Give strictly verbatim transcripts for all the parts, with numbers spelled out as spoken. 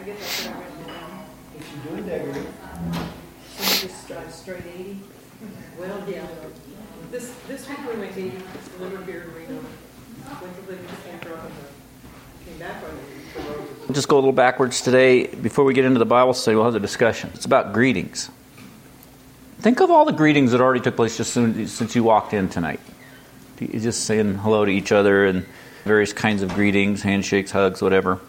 guess that's what I wrote down. If you do integrity. So you just drive straight eighty? Well, yeah. This this week we went eighty, delivered beer to Reno. Went to Living Center up and came back on the road. We'll just go a little backwards today. Before we get into the Bible study, we'll have the discussion. It's about greetings. Think of all the greetings that already took place just soon, since you walked in tonight. You're just saying hello to each other and various kinds of greetings, handshakes, hugs, whatever.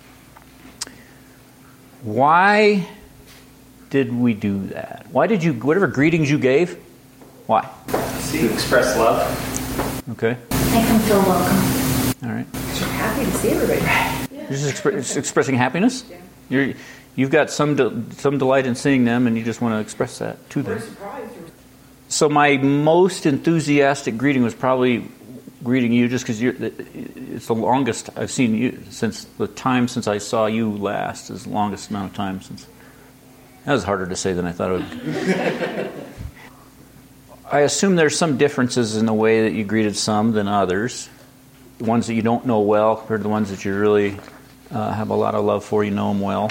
Why did we do that? Why did you, whatever greetings you gave, why? To express love. Okay. Make them feel welcome. All right. You're happy to see everybody. Yeah. You're just expre- expressing happiness? Yeah. You're, you've got some de- some delight in seeing them, and you just want to express that to them. We're surprised. So my most enthusiastic greeting was probably greeting you, just because it's the longest I've seen you since the time since I saw you last. Is the longest amount of time since. That was harder to say than I thought it would. I assume there's some differences in the way that you greeted some than others. The ones that you don't know well compared to the ones that you really uh, have a lot of love for, you know them well.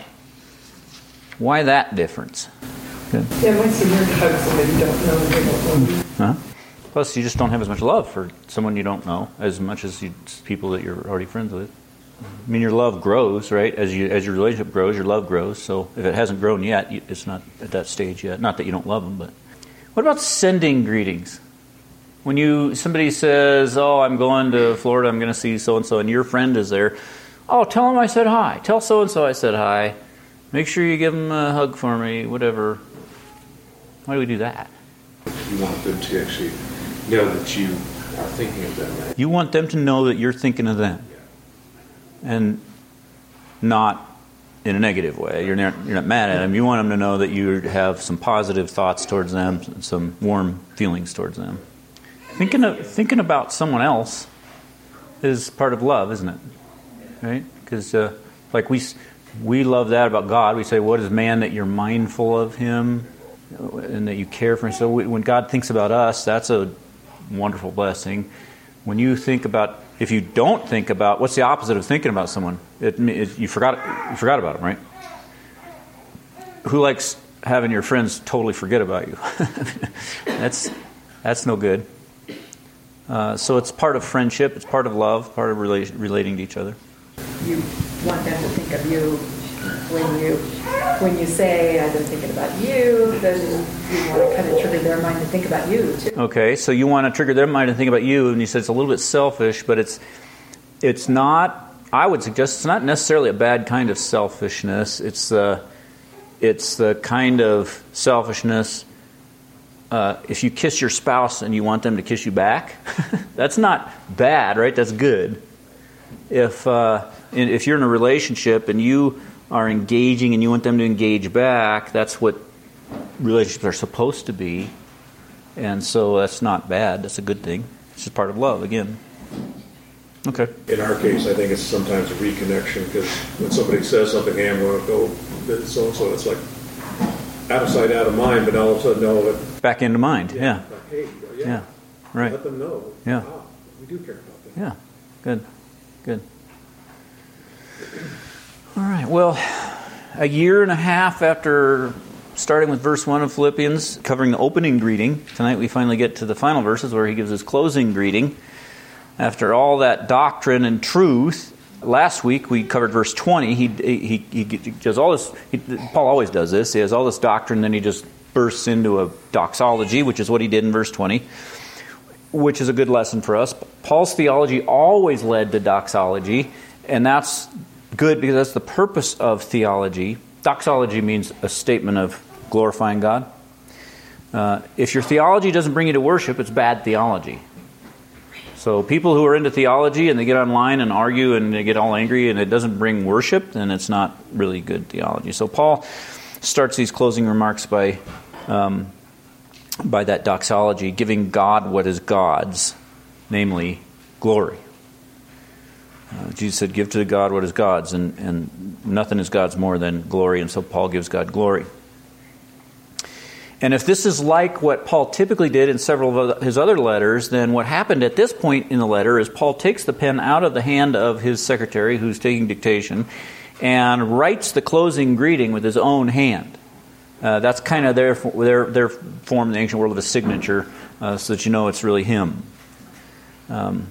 Why that difference? Good. Yeah, once you learn to hug somebody you don't know, they don't know you. Huh? Plus, you just don't have as much love for someone you don't know as much as you, people that you're already friends with. I mean, your love grows, right? As you as your relationship grows, your love grows. So if it hasn't grown yet, it's not at that stage yet. Not that you don't love them, but what about sending greetings? When you somebody says, "Oh, I'm going to Florida. I'm going to see so and so," and your friend is there. Oh, tell him I said hi. Tell so and so I said hi. Make sure you give him a hug for me. Whatever. Why do we do that? You want them to actually know that you are thinking of them. Right? You want them to know that you're thinking of them, and not in a negative way. You're not, you're not mad at them. You want them to know that you have some positive thoughts towards them, some warm feelings towards them. Thinking of, thinking about someone else is part of love, isn't it? Right? Because uh, like we we love that about God. We say, "What is man that you're mindful of him, and that you care for him?" So we, when God thinks about us, that's a wonderful blessing. When you think about, if you don't think about, what's the opposite of thinking about someone? It, it, you forgot you forgot about them, right? Who likes having your friends totally forget about you? that's that's no good. Uh, so it's part of friendship, it's part of love, part of rela- relating to each other. You want them to think of you when you when you say, "I've been thinking about you," then you want to kind of trigger their mind to think about you too. Okay, so you want to trigger their mind to think about you, and you said it's a little bit selfish, but it's it's not. I would suggest it's not necessarily a bad kind of selfishness. It's the it's the kind of selfishness. Uh, if you kiss your spouse and you want them to kiss you back, that's not bad, right? That's good. If uh, if you're in a relationship and you are engaging and you want them to engage back, that's what relationships are supposed to be. And so that's not bad. That's a good thing. It's just part of love, again. Okay. In our case, I think it's sometimes a reconnection, because when somebody says something, hey, I'm going to go so-and-so, it's like out of sight, out of mind, but all of a sudden, no, it, back into mind, yeah. Like, hey, yeah, yeah, right. Let them know. Yeah. Wow, we do care about them. Yeah, good, good. All right, well, a year and a half after starting with verse one of Philippians, covering the opening greeting, tonight we finally get to the final verses where he gives his closing greeting. After all that doctrine and truth, last week we covered verse twenty. He he he, he does all this. He, Paul always does this. He has all this doctrine, then he just bursts into a doxology, which is what he did in verse twenty, which is a good lesson for us. Paul's theology always led to doxology, and that's good because that's the purpose of theology. Doxology means a statement of glorifying God. Uh, if your theology doesn't bring you to worship, it's bad theology. So people who are into theology and they get online and argue and they get all angry and it doesn't bring worship, then it's not really good theology. So Paul starts these closing remarks by um, by that doxology, giving God what is God's, namely glory. Uh, Jesus said, give to God what is God's, and, and nothing is God's more than glory, and so Paul gives God glory. And if this is like what Paul typically did in several of his other letters, then what happened at this point in the letter is Paul takes the pen out of the hand of his secretary who's taking dictation, and writes the closing greeting with his own hand. Uh, that's kind of their, their, their form in the ancient world of a signature, uh, so that you know it's really him. Um,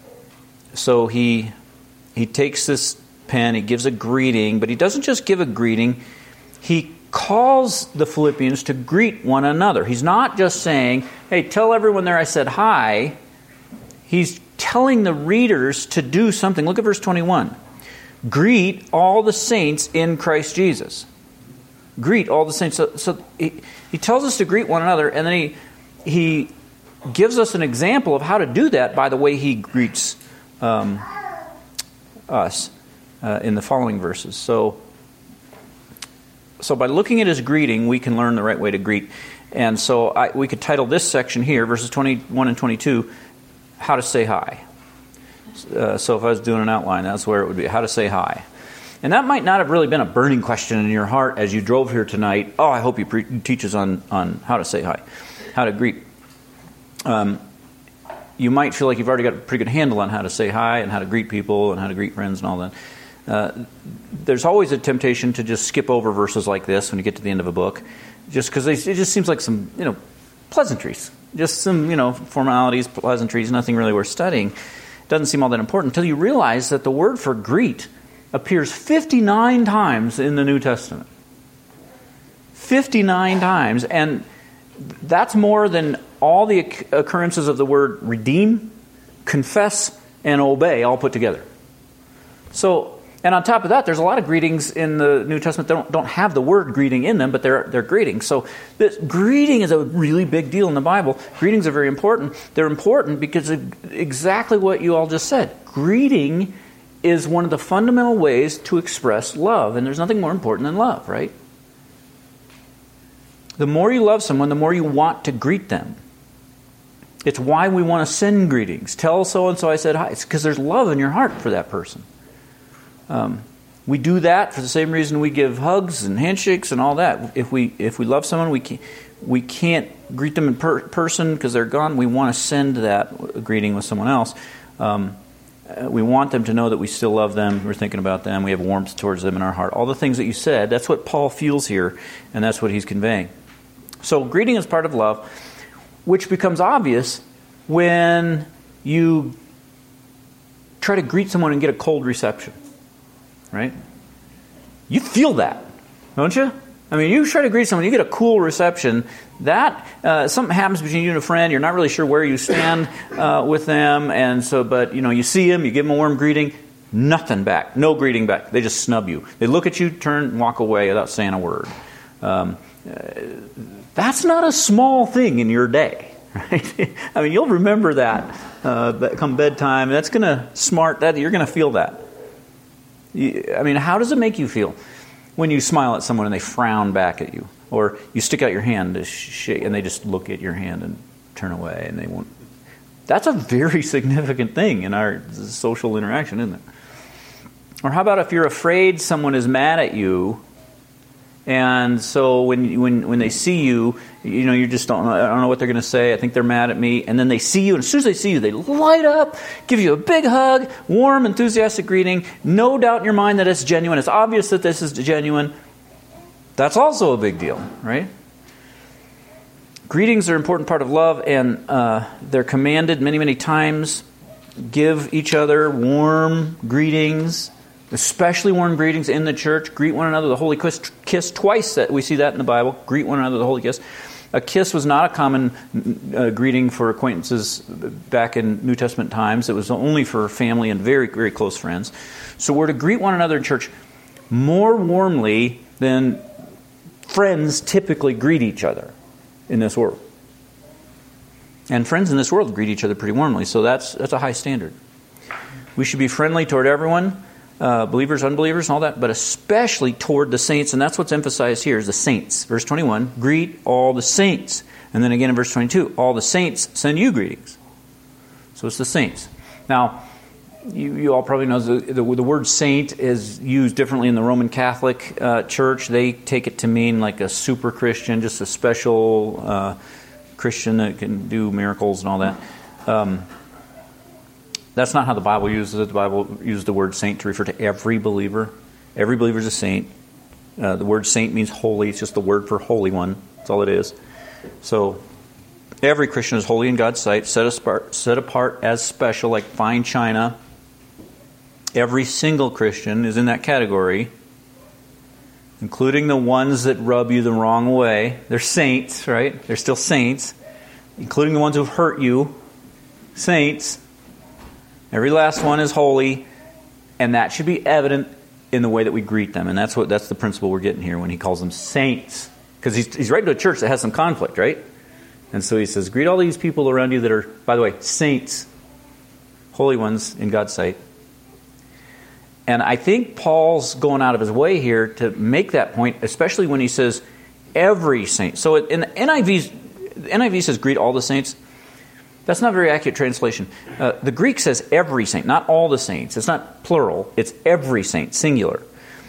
so he he takes this pen, he gives a greeting, but he doesn't just give a greeting, he calls the Philippians to greet one another. He's not just saying, hey, tell everyone there I said hi. He's telling the readers to do something. Look at verse twenty-one. Greet all the saints in Christ Jesus. Greet all the saints. So, so he, he tells us to greet one another, and then he he gives us an example of how to do that by the way he greets um, us uh, in the following verses. So, so by looking at his greeting, we can learn the right way to greet. And so I, we could title this section here, verses twenty-one and twenty-two, How to Say Hi. Uh, so if I was doing an outline, that's where it would be, how to say hi. And that might not have really been a burning question in your heart as you drove here tonight. Oh, I hope he pre- teaches on, on how to say hi, how to greet. Um, you might feel like you've already got a pretty good handle on how to say hi and how to greet people and how to greet friends and all that. Uh, there's always a temptation to just skip over verses like this when you get to the end of a book, just because it just seems like some, you know, pleasantries, just some, you know, formalities, pleasantries, nothing really worth studying. It doesn't seem all that important until you realize that the word for greet appears fifty-nine times in the New Testament. fifty-nine times, and that's more than all the occurrences of the word redeem, confess, and obey all put together. So, and on top of that, there's a lot of greetings in the New Testament that don't, don't have the word greeting in them, but they're they're greetings. So this greeting is a really big deal in the Bible. Greetings are very important. They're important because of exactly what you all just said. Greeting is one of the fundamental ways to express love, and there's nothing more important than love, right? The more you love someone, the more you want to greet them. It's why we want to send greetings. Tell so-and-so I said hi. It's because there's love in your heart for that person. Um, we do that for the same reason we give hugs and handshakes and all that. If we if we love someone, we can't, we can't greet them in per- person because they're gone. We want to send that greeting with someone else. Um, we want them to know that we still love them. We're thinking about them. We have warmth towards them in our heart. All the things that you said, that's what Paul feels here, and that's what he's conveying. So greeting is part of love, which becomes obvious when you try to greet someone and get a cold reception. Right? You feel that, don't you? I mean, you try to greet someone, you get a cool reception. That uh, something happens between you and a friend. You're not really sure where you stand uh, with them, and so, but you know, you see them, you give them a warm greeting. Nothing back, no greeting back. They just snub you. They look at you, turn, and walk away without saying a word. Um, uh, that's not a small thing in your day, right? I mean, you'll remember that uh, come bedtime. That's going to smart that. You're going to feel that. You, I mean, how does it make you feel when you smile at someone and they frown back at you, or you stick out your hand to shake and they just look at your hand and turn away and they won't? That's a very significant thing in our social interaction, isn't it? Or how about if you're afraid someone is mad at you, and so when when when they see you, you know, you just don't know, I don't know what they're going to say. I think they're mad at me. And then they see you, and as soon as they see you, they light up, give you a big hug, warm, enthusiastic greeting. No doubt in your mind that it's genuine. It's obvious that this is genuine. That's also a big deal, right? Greetings are an important part of love, and uh, they're commanded many, many times. Give each other warm greetings. Especially warm greetings in the church. Greet one another, the holy kiss, kiss twice. That we see that in the Bible. Greet one another, the holy kiss. A kiss was not a common uh, greeting for acquaintances back in New Testament times. It was only for family and very, very close friends. So we're to greet one another in church more warmly than friends typically greet each other in this world. And friends in this world greet each other pretty warmly. So that's that's a high standard. We should be friendly toward everyone. Uh, believers, unbelievers, and all that, but especially toward the saints, and that's what's emphasized here is the saints. Verse twenty-one, greet all the saints. And then again in verse twenty-two, all the saints send you greetings. So it's the saints. Now, you, you all probably know the, the, the word saint is used differently in the Roman Catholic uh, Church. They take it to mean like a super Christian, just a special uh, Christian that can do miracles and all that. Um That's not how the Bible uses it. The Bible uses the word saint to refer to every believer, Every believer is a saint. Uh, the word saint means holy. It's just the word for holy one. That's all it is. So every Christian is holy in God's sight, set apart, set apart as special, like fine china. Every single Christian is in that category, including the ones that rub you the wrong way. They're saints, right? They're still saints. Including the ones who've hurt you. Saints. Every last one is holy. And that should be evident in the way that we greet them. And that's what that's the principle we're getting here when he calls them saints. Because he's, he's writing to a church that has some conflict, right? And so he says, greet all these people around you that are, by the way, saints. Holy ones in God's sight. And I think Paul's going out of his way here to make that point, especially when he says every saint. So in the N I V, the N I V says greet all the saints. That's not a very accurate translation. Uh, the Greek says every saint, not all the saints. It's not plural. It's every saint, singular.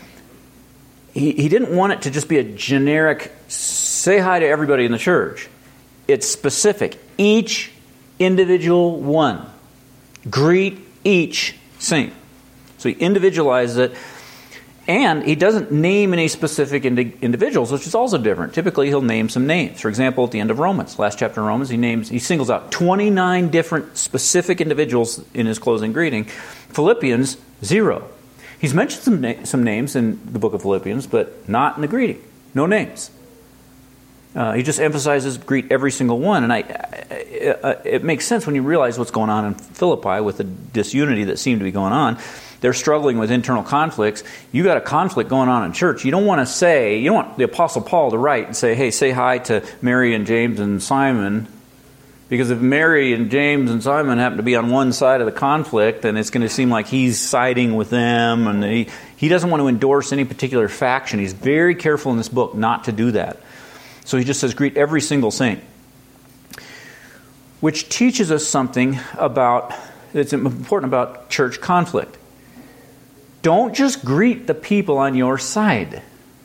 He, he didn't want it to just be a generic, say hi to everybody in the church. It's specific. Each individual one. Greet each saint. So he individualizes it. And he doesn't name any specific indi- individuals, which is also different. Typically, he'll name some names. For example, at the end of Romans, last chapter of Romans, he names he singles out twenty-nine different specific individuals in his closing greeting. Philippians, zero. He's mentioned some na- some names in the book of Philippians, but not in the greeting. No names. Uh, he just emphasizes greet every single one. And I, I, I, it makes sense when you realize what's going on in Philippi with the disunity that seemed to be going on. They're struggling with internal conflicts. You got a conflict going on in church. You don't want to say, you don't want the Apostle Paul to write and say, hey, say hi to Mary and James and Simon. Because if Mary and James and Simon happen to be on one side of the conflict, then it's going to seem like he's siding with them. And he, he doesn't want to endorse any particular faction. He's very careful in this book not to do that. So he just says, greet every single saint. Which teaches us something about, it's important about church conflict. Don't just greet the people on your side.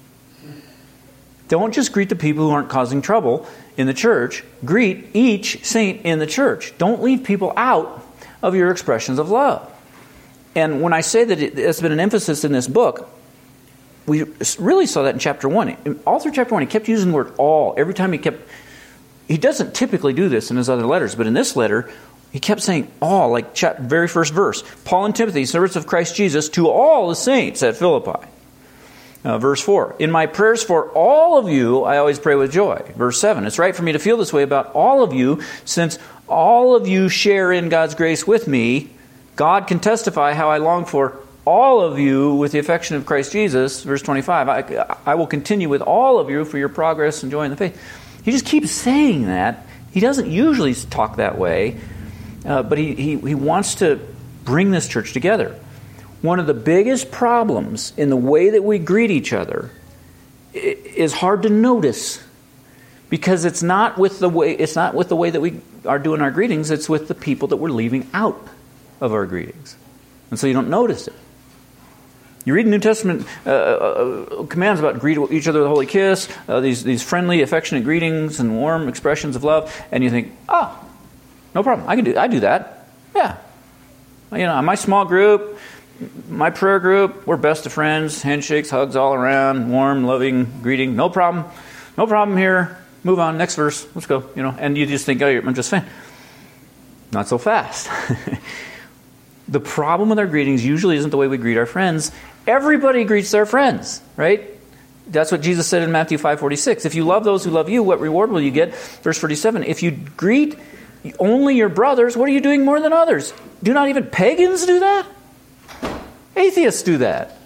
Don't just greet the people who aren't causing trouble in the church. Greet each saint in the church. Don't leave people out of your expressions of love. And when I say that it has been an emphasis in this book, we really saw that in chapter one. All through chapter one, he kept using the word all. Every time he kept... He doesn't typically do this in his other letters, but in this letter... He kept saying all, like chapter, very first verse. Paul and Timothy, servants of Christ Jesus, to all the saints at Philippi. Uh, verse four. In my prayers for all of you, I always pray with joy. Verse seven. It's right for me to feel this way about all of you, since all of you share in God's grace with me. God can testify how I long for all of you with the affection of Christ Jesus. Verse twenty-five. I, I will continue with all of you for your progress and joy in the faith. He just keeps saying that. He doesn't usually talk that way. Uh, but he, he, he wants to bring this church together. One of the biggest problems in the way that we greet each other is hard to notice, because it's not with the way it's not with the way that we are doing our greetings. It's with the people that we're leaving out of our greetings, and so you don't notice it. You read New Testament uh, uh, commands about greet each other with a holy kiss, uh, these these friendly, affectionate greetings and warm expressions of love, and you think, oh. No problem. I can do. I do that. Yeah. You know, my small group, my prayer group, we're best of friends, handshakes, hugs all around, warm, loving greeting. No problem. No problem here. Move on. Next verse. Let's go. You know, and you just think, oh, I'm just fine. Not so fast. The problem with our greetings usually isn't the way we greet our friends. Everybody greets their friends, right? That's what Jesus said in Matthew five forty-six. If you love those who love you, what reward will you get? Verse forty-seven. If you greet only your brothers, what are you doing more than others? Do not even pagans do that? Atheists do that.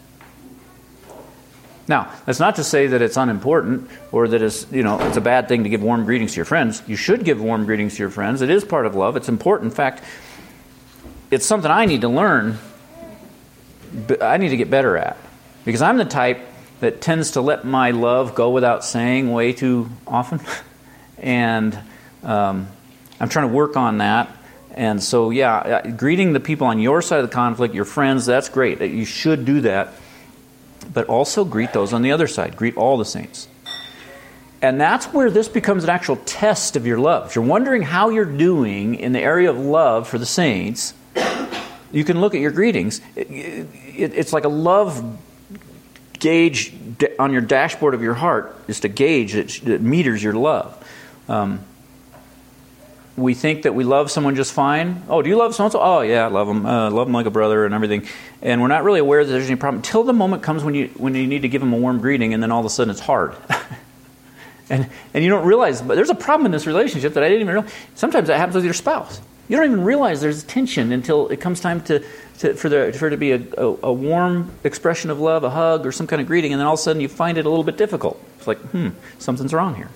Now, that's not to say that it's unimportant or that it's, you know, it's a bad thing to give warm greetings to your friends. You should give warm greetings to your friends. It is part of love. It's important. In fact, it's something I need to learn. I need to get better at. Because I'm the type that tends to let my love go without saying way too often. And um, I'm trying to work on that. And so, yeah, greeting the people on your side of the conflict, your friends, that's great. You should do that. But also greet those on the other side. Greet all the saints. And that's where this becomes an actual test of your love. If you're wondering how you're doing in the area of love for the saints, you can look at your greetings. It, it, it's like a love gauge on your dashboard of your heart is to gauge that, that meters your love. Um, we think that we love someone just fine. Oh, do you love so-and-so? Oh, yeah, I love them. Uh, love them like a brother and everything. And we're not really aware that there's any problem until the moment comes when you when you need to give them a warm greeting, and then all of a sudden it's hard. and and you don't realize, but there's a problem in this relationship that I didn't even realize. Sometimes that happens with your spouse. You don't even realize there's tension until it comes time to, to for there for it to be a, a, a warm expression of love, a hug, or some kind of greeting, and then all of a sudden you find it a little bit difficult. It's like, hmm, something's wrong here.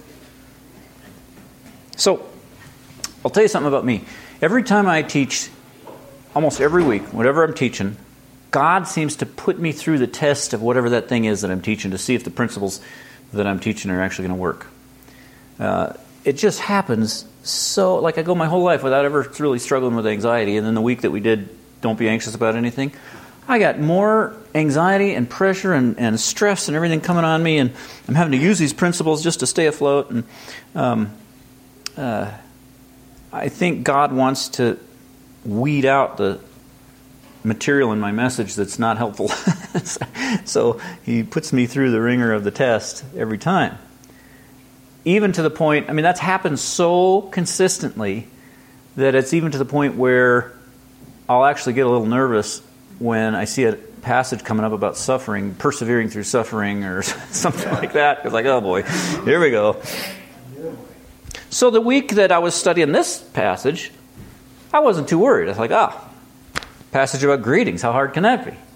So, I'll tell you something about me. Every time I teach, almost every week, whatever I'm teaching, God seems to put me through the test of whatever that thing is that I'm teaching to see if the principles that I'm teaching are actually going to work. Uh, it just happens so, like I go my whole life without ever really struggling with anxiety, and then the week that we did Don't Be Anxious About Anything, I got more anxiety and pressure and, and stress and everything coming on me, and I'm having to use these principles just to stay afloat. And um, uh, I think God wants to weed out the material in my message that's not helpful. So He puts me through the ringer of the test every time. Even to the point, I mean, that's happened so consistently that it's even to the point where I'll actually get a little nervous when I see a passage coming up about suffering, persevering through suffering, or something like that. It's like, oh boy, here we go. So the week that I was studying this passage, I wasn't too worried. I was like, ah, passage about greetings. How hard can that be?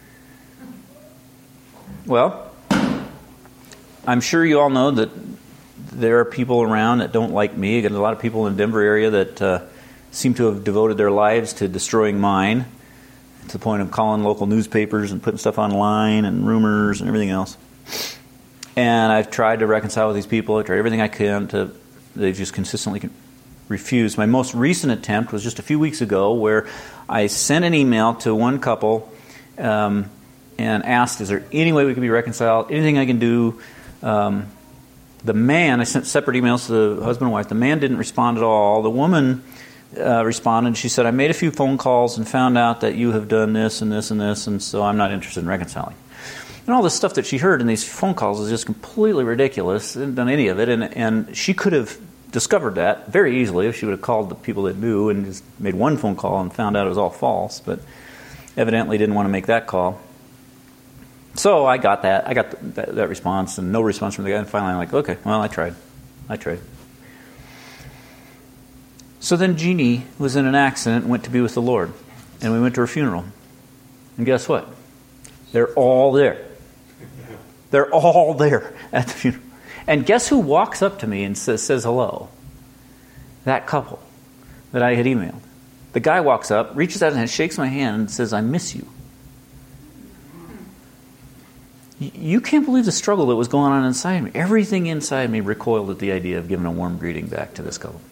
Well, I'm sure you all know that there are people around that don't like me. I got a lot of people in the Denver area that uh, seem to have devoted their lives to destroying mine, to the point of calling local newspapers and putting stuff online and rumors and everything else. And I've tried to reconcile with these people. I've tried everything I can to. They've just consistently refused. My most recent attempt was just a few weeks ago, where I sent an email to one couple um, and asked, is there any way we can be reconciled? Anything I can do? Um, the man, I sent separate emails to the husband and wife. The man didn't respond at all. The woman uh, responded. She said, I made a few phone calls and found out that you have done this and this and this, and so I'm not interested in reconciling. And all the stuff that she heard in these phone calls is just completely ridiculous. Didn't done any of it. And, and she could have discovered that very easily if she would have called the people that knew and just made one phone call and found out it was all false. But evidently didn't want to make that call. So I got that. I got that, that response and no response from the guy. And finally I'm like, okay, well, I tried. I tried. So then Jeannie was in an accident and went to be with the Lord. And we went to her funeral. And guess what? They're all there. They're all there at the funeral. And guess who walks up to me and says, says hello? That couple that I had emailed. The guy walks up, reaches out and shakes my hand and says, I miss you. You can't believe the struggle that was going on inside me. Everything inside me recoiled at the idea of giving a warm greeting back to this couple.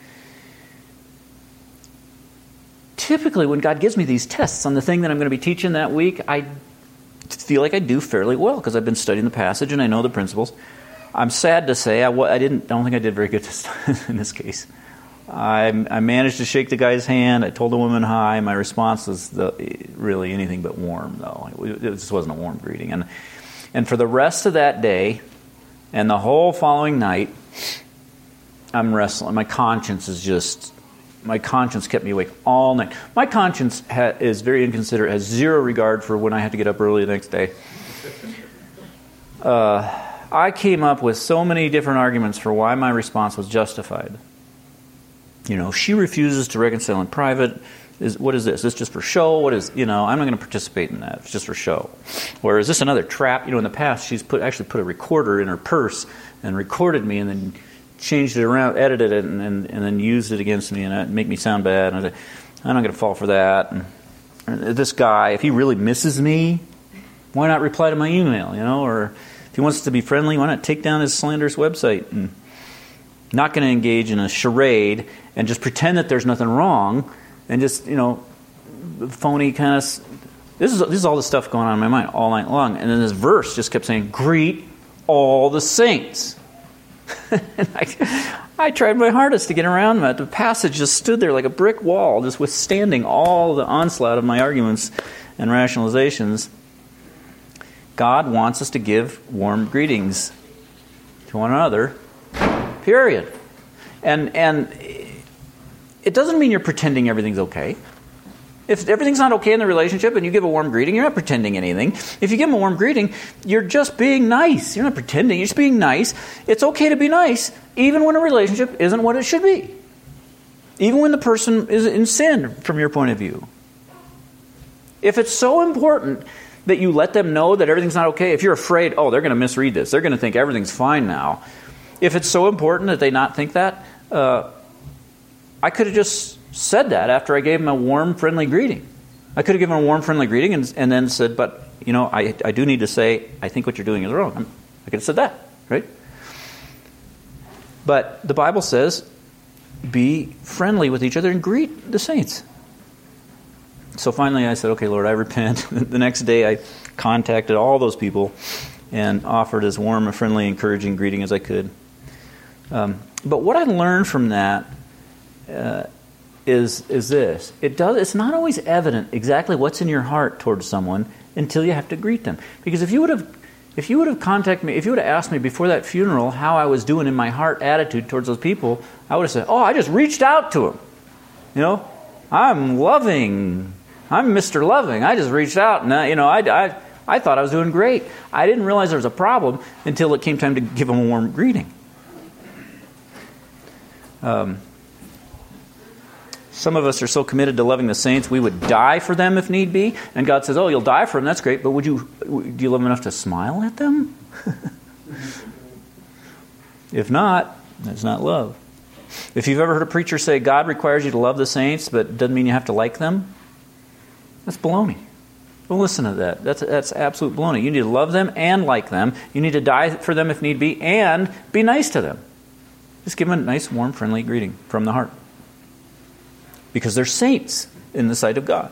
Typically, when God gives me these tests on the thing that I'm going to be teaching that week, I feel like I do fairly well because I've been studying the passage and I know the principles. I'm sad to say I, I didn't. I don't think I did very good in this case. I, I managed to shake the guy's hand. I told the woman hi. My response was the, really anything but warm, though. It, it just wasn't a warm greeting. And and for the rest of that day and the whole following night, I'm wrestling. My conscience is just. My conscience kept me awake all night. My conscience ha- is very inconsiderate, has zero regard for when I have to get up early the next day. Uh, I came up with so many different arguments for why my response was justified. You know, she refuses to reconcile in private. Is what is this? Is this just for show? What is, you know, I'm not going to participate in that. It's just for show. Or is this another trap? You know, in the past, she's put actually put a recorder in her purse and recorded me and then changed it around, edited it, and, and, and then used it against me, and it make me sound bad. And I, I'm not going to fall for that. And this guy, if he really misses me, why not reply to my email? You know, or if he wants to be friendly, why not take down his slanderous website? And not going to engage in a charade and just pretend that there's nothing wrong, and just, you know, phony kind of. This is this is all the stuff going on in my mind all night long. And then this verse just kept saying, "Greet all the saints." And I, I tried my hardest to get around that. The passage just stood there like a brick wall, just withstanding all the onslaught of my arguments and rationalizations. God wants us to give warm greetings to one another, period. And and it doesn't mean you're pretending everything's okay. If everything's not okay in the relationship and you give a warm greeting, you're not pretending anything. If you give them a warm greeting, you're just being nice. You're not pretending, you're just being nice. It's okay to be nice, even when a relationship isn't what it should be. Even when the person is in sin, from your point of view. If it's so important that you let them know that everything's not okay, if you're afraid, oh, they're going to misread this, they're going to think everything's fine now. If it's so important that they not think that, uh, I could have just said that after I gave them a warm, friendly greeting. I could have given them a warm, friendly greeting and, and then said, but, you know, I, I do need to say, I think what you're doing is wrong. I'm, I could have said that, right? But the Bible says, be friendly with each other and greet the saints. So finally I said, okay, Lord, I repent. The next day I contacted all those people and offered as warm, a friendly, encouraging greeting as I could. Um, but what I learned from that uh, is is this. It does. It's not always evident exactly what's in your heart towards someone until you have to greet them. Because if you would have if you would have contacted me, if you would have asked me before that funeral how I was doing in my heart attitude towards those people, I would have said, oh, I just reached out to them. You know, I'm loving. I'm Mister Loving. I just reached out and, uh, you know, I, I, I thought I was doing great. I didn't realize there was a problem until it came time to give them a warm greeting. Um, some of us are so committed to loving the saints, we would die for them if need be. And God says, oh, you'll die for them, that's great, but would you, do you love them enough to smile at them? If not, that's not love. If you've ever heard a preacher say, God requires you to love the saints, but doesn't mean you have to like them, that's baloney. Don't listen to that. That's that's absolute baloney. You need to love them and like them. You need to die for them if need be, and be nice to them. Just give them a nice, warm, friendly greeting from the heart. Because they're saints in the sight of God.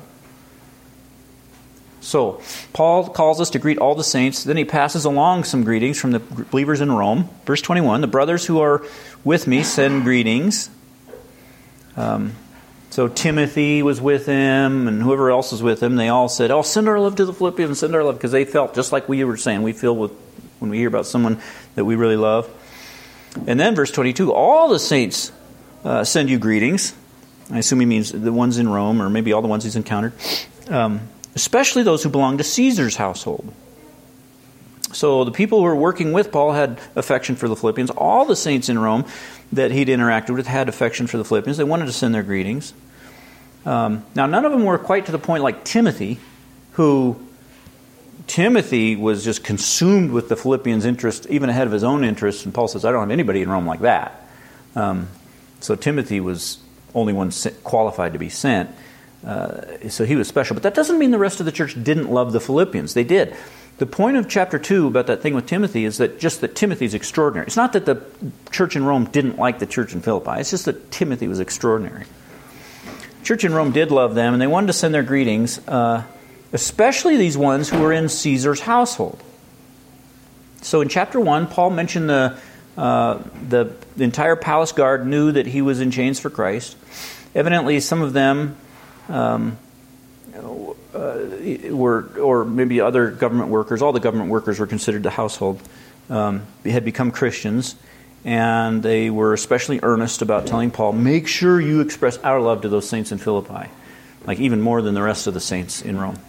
So, Paul calls us to greet all the saints. Then he passes along some greetings from the believers in Rome. Verse twenty-one, the brothers who are with me send greetings. Um, so Timothy was with him, and whoever else was with him, they all said, oh, send our love to the Philippians, send our love, because they felt just like we were saying. We feel with when we hear about someone that we really love. And then verse twenty-two, all the saints uh, send you greetings. I assume he means the ones in Rome, or maybe all the ones he's encountered. Um, especially those who belong to Caesar's household. So the people who were working with Paul had affection for the Philippians. All the saints in Rome that he'd interacted with had affection for the Philippians. They wanted to send their greetings. Um, now, none of them were quite to the point like Timothy, who Timothy was just consumed with the Philippians' interest, even ahead of his own interests. And Paul says, I don't have anybody in Rome like that. Um, so Timothy was only one qualified to be sent. Uh, so he was special. But that doesn't mean the rest of the church didn't love the Philippians. They did. The point of chapter two about that thing with Timothy is that just that Timothy's extraordinary. It's not that the church in Rome didn't like the church in Philippi. It's just that Timothy was extraordinary. The church in Rome did love them, and they wanted to send their greetings, uh, especially these ones who were in Caesar's household. So in chapter one, Paul mentioned the, uh, the, the entire palace guard knew that he was in chains for Christ. Evidently, some of them um, uh, were, or maybe other government workers, all the government workers were considered the household, um, had become Christians, and they were especially earnest about telling Paul, make sure you express our love to those saints in Philippi, like even more than the rest of the saints in Rome.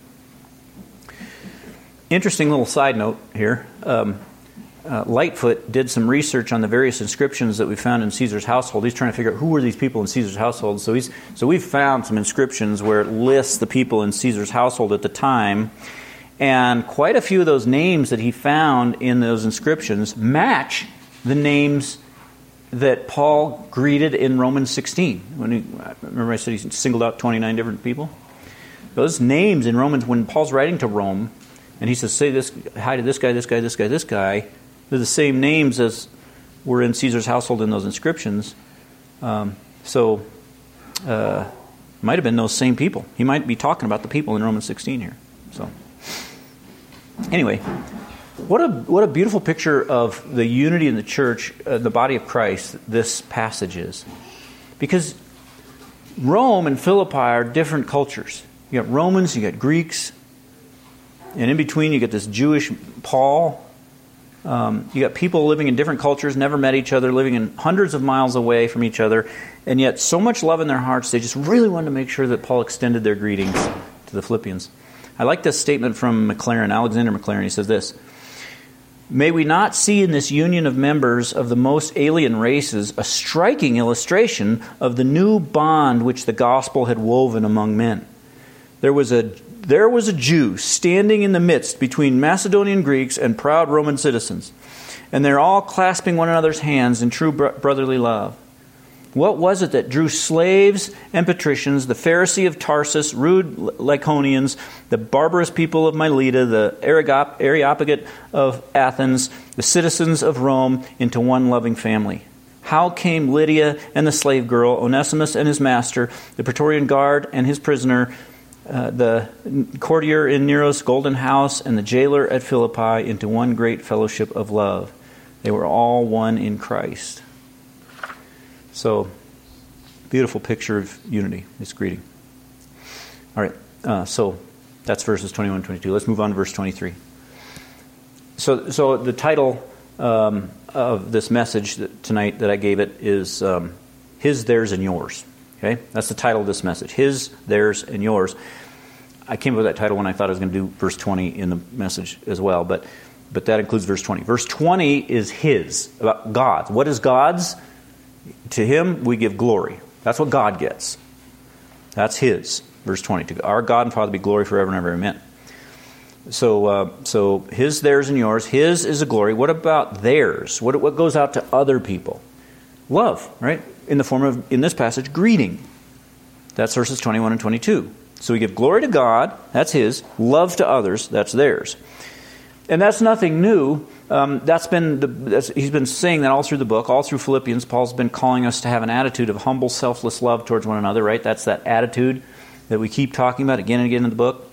Interesting little side note here. Um, uh, Lightfoot did some research on the various inscriptions that we found in Caesar's household. He's trying to figure out who were these people in Caesar's household. So he's so we've found some inscriptions where it lists the people in Caesar's household at the time. And quite a few of those names that he found in those inscriptions match the names that Paul greeted in Romans sixteen. When he, remember I said he singled out twenty-nine different people? Those names in Romans, when Paul's writing to Rome, and he says, say this, hi to this guy, this guy, this guy, this guy, they're the same names as were in Caesar's household in those inscriptions. Um, so, uh, might have been those same people. He might be talking about the people in Romans sixteen here. So, anyway, what a what a beautiful picture of the unity in the church, uh, the body of Christ, this passage is. Because Rome and Philippi are different cultures. You got Romans, you got Greeks. And in between, you get this Jewish Paul. Um, you got people living in different cultures, never met each other, living in hundreds of miles away from each other, and yet so much love in their hearts, they just really wanted to make sure that Paul extended their greetings to the Philippians. I like this statement from McLaren, Alexander McLaren. He says this: "May we not see in this union of members of the most alien races a striking illustration of the new bond which the gospel had woven among men. There was a There was a Jew standing in the midst between Macedonian Greeks and proud Roman citizens, and they're all clasping one another's hands in true bro- brotherly love. What was it that drew slaves and patricians, the Pharisee of Tarsus, rude Lycaonians, the barbarous people of Mileta, the Areop- Areopagite of Athens, the citizens of Rome, into one loving family? How came Lydia and the slave girl, Onesimus and his master, the Praetorian guard and his prisoner, Uh, the courtier in Nero's golden house, and the jailer at Philippi into one great fellowship of love? They were all one in Christ." So, beautiful picture of unity, this greeting. All right, uh, so that's verses twenty-one and twenty-two. Let's move on to verse twenty-three. So, so the title um, of this message that, tonight that I gave it is um, His, Theirs, and Yours. Okay, that's the title of this message. His, theirs, and yours. I came up with that title when I thought I was going to do verse twenty in the message as well, but but that includes verse twenty. Verse twenty is His, about God's. What is God's? To Him we give glory. That's what God gets. That's His. Verse twenty. To our God and Father be glory forever and ever. Amen. So, uh, so His, theirs, and yours. His is a glory. What about theirs? What what goes out to other people? Love, right? In the form of, in this passage, greeting. That's verses twenty-one and twenty-two. So we give glory to God, that's His. Love to others, that's theirs. And that's nothing new. Um, that's been the, that's, he's been saying that all through the book, all through Philippians. Paul's been calling us to have an attitude of humble, selfless love towards one another, right? That's that attitude that we keep talking about again and again in the book.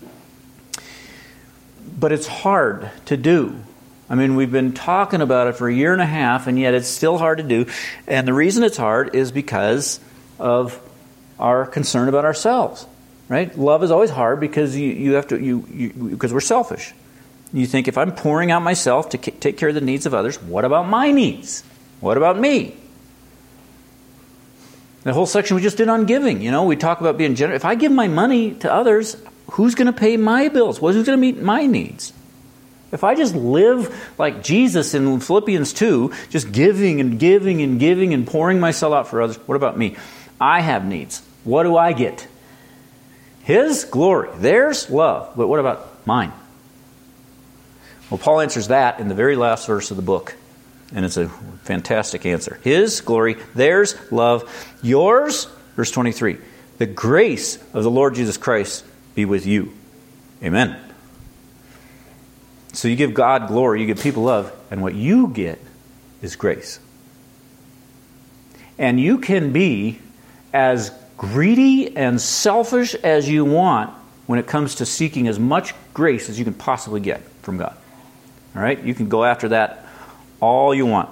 But it's hard to do. I mean, we've been talking about it for a year and a half, and yet it's still hard to do. And the reason it's hard is because of our concern about ourselves, right? Love is always hard because you, you have to you, you because we're selfish. You think, if I'm pouring out myself to take care of the needs of others, what about my needs? What about me? The whole section we just did on giving, you know, we talk about being generous. If I give my money to others, who's going to pay my bills? Who's going to meet my needs? If I just live like Jesus in Philippians two, just giving and giving and giving and pouring myself out for others, what about me? I have needs. What do I get? His glory. Theirs, love. But what about mine? Well, Paul answers that in the very last verse of the book. And it's a fantastic answer. His glory, theirs, love, yours, verse twenty-three. The grace of the Lord Jesus Christ be with you. Amen. So you give God glory, you give people love, and what you get is grace. And you can be as greedy and selfish as you want when it comes to seeking as much grace as you can possibly get from God. All right? You can go after that all you want.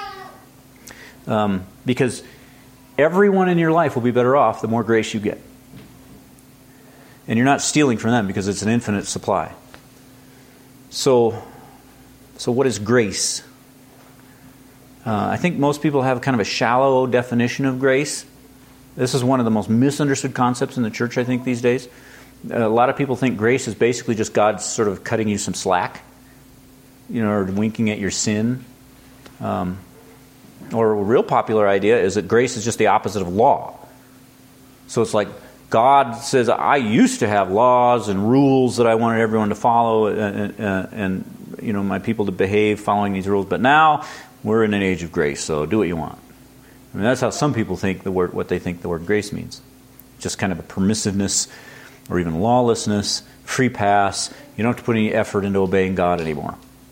Um, because everyone in your life will be better off the more grace you get. And you're not stealing from them because it's an infinite supply. So, so what is grace? Uh, I think most people have kind of a shallow definition of grace. This is one of the most misunderstood concepts in the church, I think, these days. A lot of people think grace is basically just God sort of cutting you some slack, you know, or winking at your sin. Um, or a real popular idea is that grace is just the opposite of law. So it's like God says, I used to have laws and rules that I wanted everyone to follow and, and, and you know, my people to behave following these rules. But now we're in an age of grace, so do what you want. I mean, that's how some people think the word, what they think the word grace means. Just kind of a permissiveness or even lawlessness, free pass. You don't have to put any effort into obeying God anymore.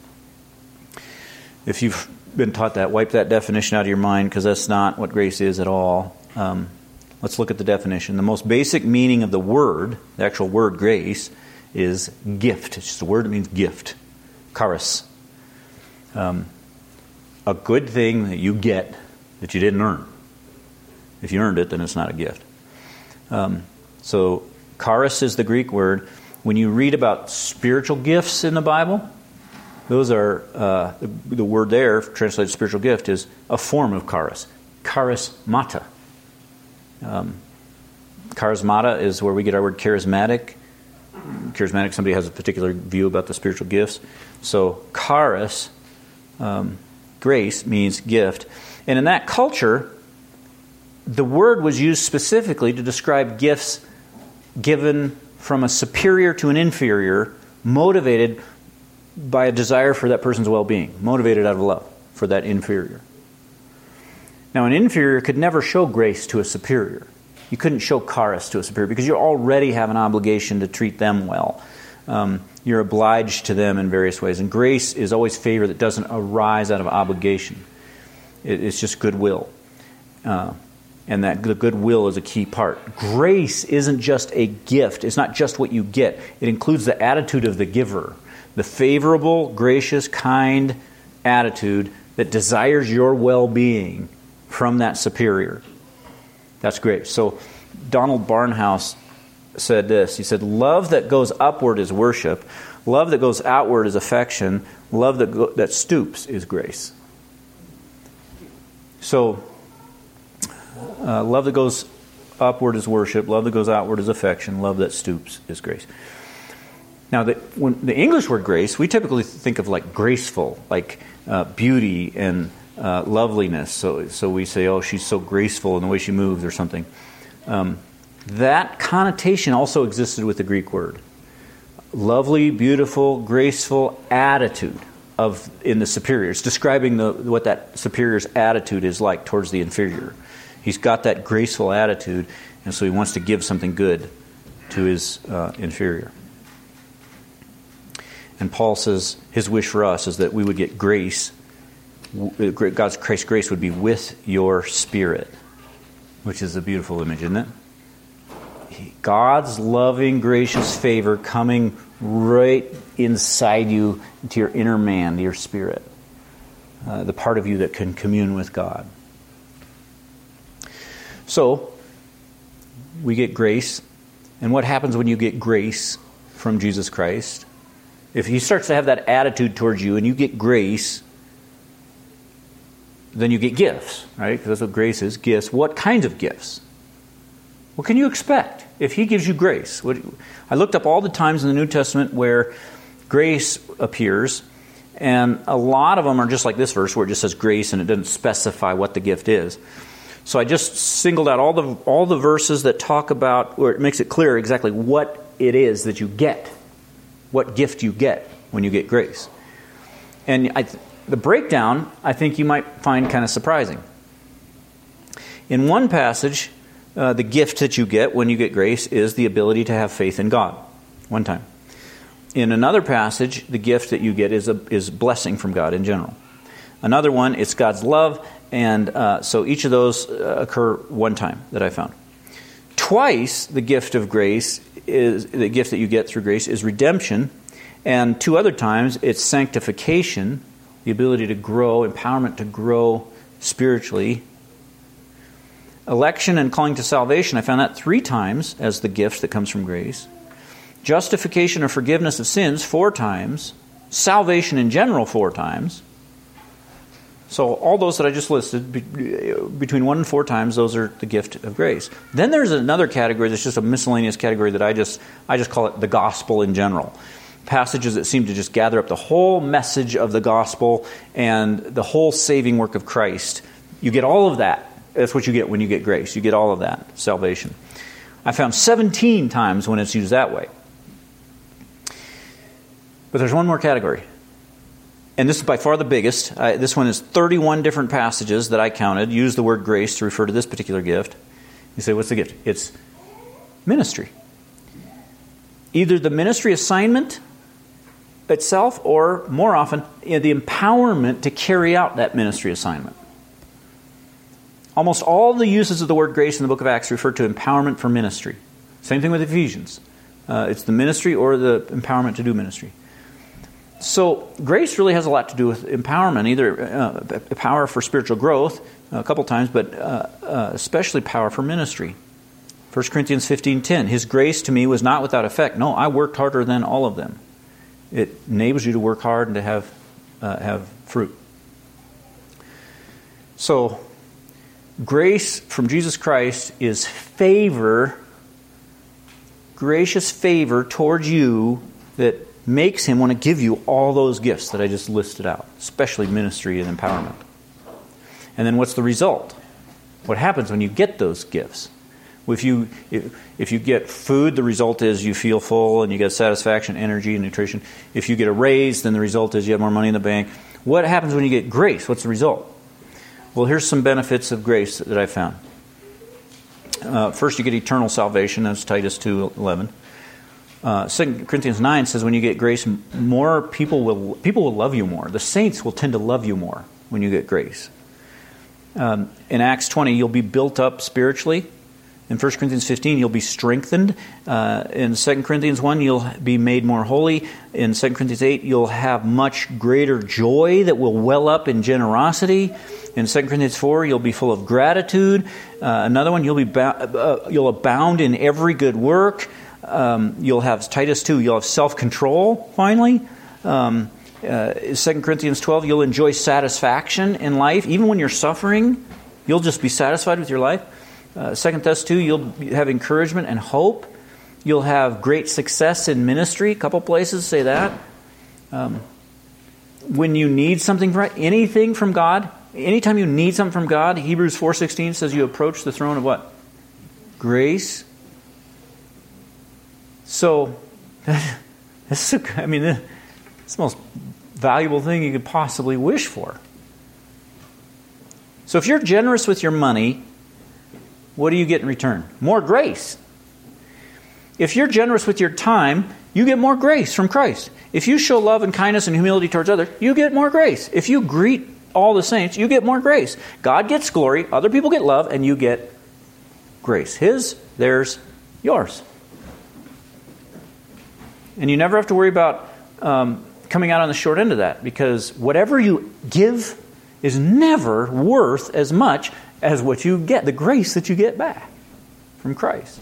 If you've been taught that, wipe that definition out of your mind, because that's not what grace is at all. Um, let's look at the definition. The most basic meaning of the word, the actual word grace, is gift. It's just a word that means gift. Charis. Um, a good thing that you get that you didn't earn. If you earned it, then it's not a gift. Um, so, charis is the Greek word. When you read about spiritual gifts in the Bible, those are, uh, the, the word there, translated spiritual gift, is a form of charis. Charismata. Um, charismata is where we get our word charismatic. Charismatic, somebody has a particular view about the spiritual gifts. So charis, um, grace, means gift. And in that culture, the word was used specifically to describe gifts given from a superior to an inferior, motivated by a desire for that person's well-being, motivated out of love for that inferior. Now, an inferior could never show grace to a superior. You couldn't show charis to a superior because you already have an obligation to treat them well. Um, you're obliged to them in various ways. And grace is always favor that doesn't arise out of obligation. It, it's just goodwill. Uh, and that the goodwill is a key part. Grace isn't just a gift. It's not just what you get. It includes the attitude of the giver. The favorable, gracious, kind attitude that desires your well-being from that superior. That's great. So Donald Barnhouse said this. He said, love that goes upward is worship. Love that goes outward is affection. Love that go- that stoops is grace. So, uh, love that goes upward is worship. Love that goes outward is affection. Love that stoops is grace. Now, the, when the English word grace, we typically think of like graceful, like uh, beauty and uh, loveliness. So, so we say, oh, she's so graceful in the way she moves or something. Um, that connotation also existed with the Greek word. Lovely, beautiful, graceful attitude of in the superior. It's describing the, what that superior's attitude is like towards the inferior. He's got that graceful attitude, and so he wants to give something good to his uh, inferior. And Paul says his wish for us is that we would get grace. God's Christ's grace would be with your spirit, which is a beautiful image, isn't it? God's loving, gracious favor coming right inside you, into your inner man, to your spirit, uh, the part of you that can commune with God. So, we get grace. And what happens when you get grace from Jesus Christ? If he starts to have that attitude towards you and you get grace, then you get gifts, right? Because that's what grace is, gifts. What kinds of gifts? What can you expect if he gives you grace? What, I looked up all the times in the New Testament where grace appears, and a lot of them are just like this verse where it just says grace and it doesn't specify what the gift is. So I just singled out all the all the verses that talk about, where it makes it clear exactly what it is that you get, what gift you get when you get grace. And I, the breakdown, I think you might find kind of surprising. In one passage, uh, the gift that you get when you get grace is the ability to have faith in God. One time. In another passage, the gift that you get is a is blessing from God in general. Another one, it's God's love, and uh, so each of those uh, occur one time that I found. Twice, the gift of grace is the gift that you get through grace is redemption, and two other times it's sanctification, the ability to grow, empowerment to grow spiritually. Election and calling to salvation, I found that three times as the gift that comes from grace. Justification or forgiveness of sins, four times. Salvation in general, four times. So all those that I just listed, between one and four times, those are the gift of grace. Then there's another category that's just a miscellaneous category that I just I just call it the gospel in general. Passages that seem to just gather up the whole message of the gospel and the whole saving work of Christ. You get all of that. That's what you get when you get grace. You get all of that, salvation. I found seventeen times when it's used that way. But there's one more category. And this is by far the biggest. Uh, this one is thirty-one different passages that I counted use the word grace to refer to this particular gift. You say, what's the gift? It's ministry. Either the ministry assignment itself or, more often, you know, the empowerment to carry out that ministry assignment. Almost all the uses of the word grace in the book of Acts refer to empowerment for ministry. Same thing with Ephesians. Uh, it's the ministry or the empowerment to do ministry. So grace really has a lot to do with empowerment, either uh, power for spiritual growth a couple times, but uh, uh, especially power for ministry, First Corinthians fifteen ten, His grace to me was not without effect. No, I worked harder than all of them. It enables you to work hard and to have uh, have fruit. So, grace from Jesus Christ is favor, gracious favor towards you that makes Him want to give you all those gifts that I just listed out, especially ministry and empowerment. And then what's the result? What happens when you get those gifts? If you if, if you get food, the result is you feel full and you get satisfaction, energy, and nutrition. If you get a raise, then the result is you have more money in the bank. What happens when you get grace? What's the result? Well, here's some benefits of grace that I found. Uh, first, you get eternal salvation. That's Titus two eleven. Uh, Second Corinthians nine says when you get grace, more people will people will love you more. The saints will tend to love you more when you get grace. Um, in Acts twenty, you'll be built up spiritually. In First Corinthians fifteen, you'll be strengthened. Uh, in Second Corinthians one, you'll be made more holy. In Second Corinthians eight, you'll have much greater joy that will well up in generosity. In Second Corinthians four, you'll be full of gratitude. Uh, another one, you'll be ba- uh, you'll abound in every good work. Um, you'll have Titus two, you'll have self-control, finally. Um, uh, Second Corinthians twelve, you'll enjoy satisfaction in life. Even when you're suffering, you'll just be satisfied with your life. Uh, Second Thess two, you'll have encouragement and hope. You'll have great success in ministry. A couple places say that. Um, when you need something, from, anything from God, anytime you need something from God, Hebrews four sixteen says you approach the throne of what? Grace. So, this is, I mean, it's the most valuable thing you could possibly wish for. So if you're generous with your money, what do you get in return? More grace. If you're generous with your time, you get more grace from Christ. If you show love and kindness and humility towards others, you get more grace. If you greet all the saints, you get more grace. God gets glory, other people get love, and you get grace. His, theirs, yours. And you never have to worry about um, coming out on the short end of that, because whatever you give is never worth as much as what you get, the grace that you get back from Christ.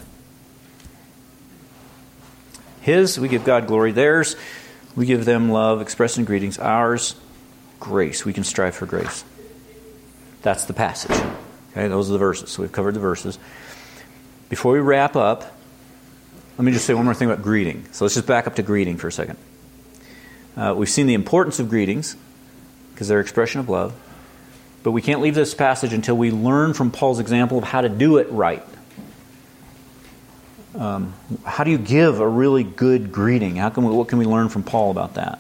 His, we give God glory. Theirs, we give them love, expressing greetings. Ours, grace. We can strive for grace. That's the passage. Okay, those are the verses. So we've covered the verses. Before we wrap up, let me just say one more thing about greeting. So let's just back up to greeting for a second. Uh, we've seen the importance of greetings because they're an expression of love. But we can't leave this passage until we learn from Paul's example of how to do it right. Um, how do you give a really good greeting? How can we, what can we learn from Paul about that?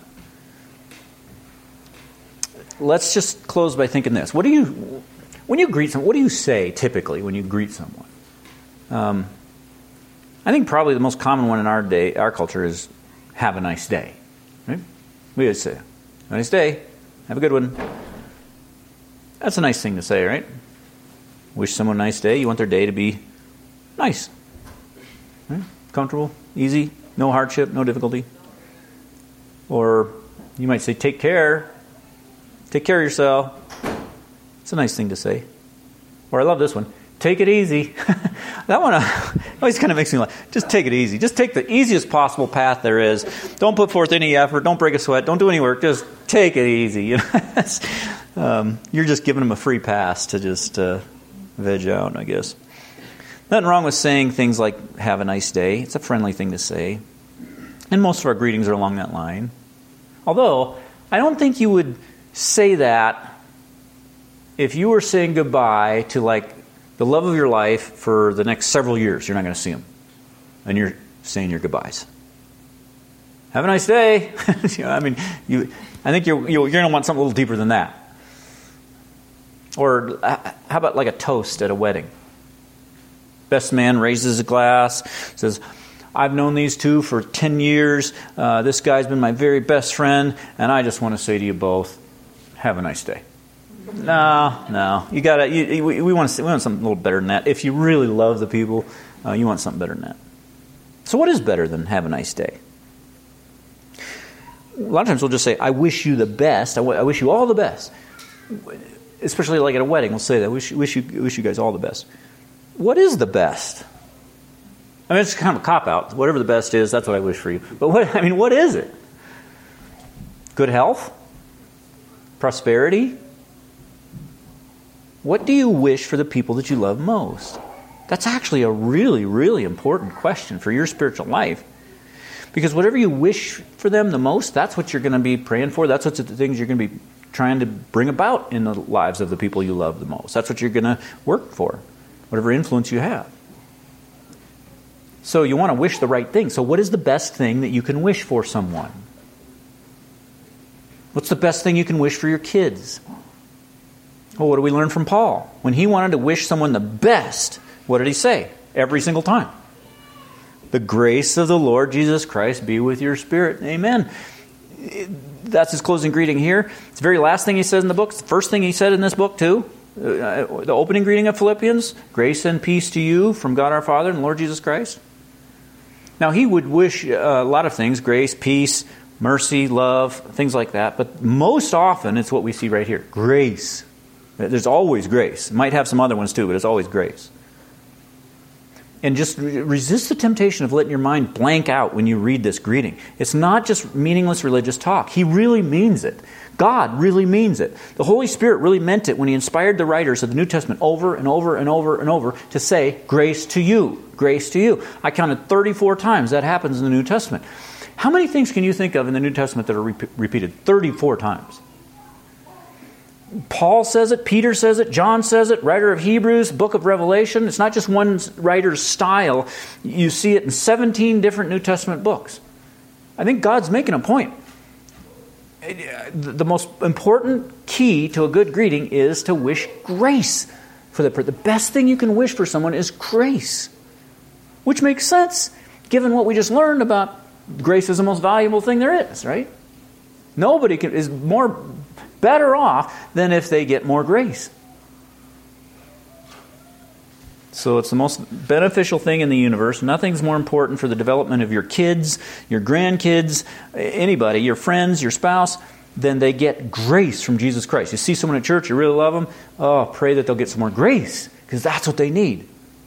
Let's just close by thinking this. What do you, when you greet someone, what do you say typically when you greet someone? Um, I think probably the most common one in our day, our culture, is "Have a nice day." Right? We would say, "Have a nice day. Have a good one." That's a nice thing to say, right? Wish someone a nice day. You want their day to be nice. Right? Comfortable, easy, no hardship, no difficulty. Or you might say, take care. Take care of yourself. It's a nice thing to say. Or I love this one. Take it easy. That one uh, always kind of makes me laugh. Just take it easy. Just take the easiest possible path there is. Don't put forth any effort. Don't break a sweat. Don't do any work. Just take it easy. You know? um, you're just giving them a free pass to just uh, veg out, I guess. Nothing wrong with saying things like, have a nice day. It's a friendly thing to say. And most of our greetings are along that line. Although, I don't think you would say that if you were saying goodbye to like the love of your life for the next several years. You're not going to see them. And you're saying your goodbyes. Have a nice day. You know, I mean, you. I think you're, you're going to want something a little deeper than that. Or how about like a toast at a wedding? Best man raises a glass, says, I've known these two for ten years. Uh, this guy's been my very best friend, and I just want to say to you both, have a nice day. No, no. You gotta. You, we, we want to. We want something a little better than that. If you really love the people, uh, you want something better than that. So, what is better than have a nice day? A lot of times we'll just say, "I wish you the best. I, w- I wish you all the best." Especially like at a wedding, we'll say that. "Wish, wish you, wish you guys all the best." What is the best? I mean, it's kind of a cop-out. Whatever the best is, that's what I wish for you. But what, I mean, what is it? Good health? Prosperity? What do you wish for the people that you love most? That's actually a really, really important question for your spiritual life. Because whatever you wish for them the most, that's what you're going to be praying for. That's what the things you're going to be trying to bring about in the lives of the people you love the most. That's what you're going to work for, whatever influence you have. So you want to wish the right thing. So what is the best thing that you can wish for someone? What's the best thing you can wish for your kids? Well, what do we learn from Paul? When he wanted to wish someone the best, what did he say? Every single time. The grace of the Lord Jesus Christ be with your spirit. Amen. That's his closing greeting here. It's the very last thing he says in the book. It's the first thing he said in this book too. Uh, the opening greeting of Philippians. Grace and peace to you from God our Father and the Lord Jesus Christ. Now he would wish uh, a lot of things. Grace, peace, mercy, love, things like that. But most often it's what we see right here. Grace. There's always grace. It might have some other ones too, but it's always grace. And just resist the temptation of letting your mind blank out when you read this greeting. It's not just meaningless religious talk. He really means it. God really means it. The Holy Spirit really meant it when He inspired the writers of the New Testament over and over and over and over to say, grace to you, grace to you. I counted thirty-four times that happens in the New Testament. How many things can you think of in the New Testament that are re- repeated thirty-four times? Paul says it, Peter says it, John says it, writer of Hebrews, book of Revelation. It's not just one writer's style. You see it in seventeen different New Testament books. I think God's making a point. The most important key to a good greeting is to wish grace for the person. The best thing you can wish for someone is grace. Which makes sense, given what we just learned about grace is the most valuable thing there is, right? Nobody can, is more better off than if they get more grace. So it's the most beneficial thing in the universe. Nothing's more important for the development of your kids, your grandkids, anybody, your friends, your spouse, than they get grace from Jesus Christ. You see someone at church, you really love them, oh, pray that they'll get some more grace, because that's what they need.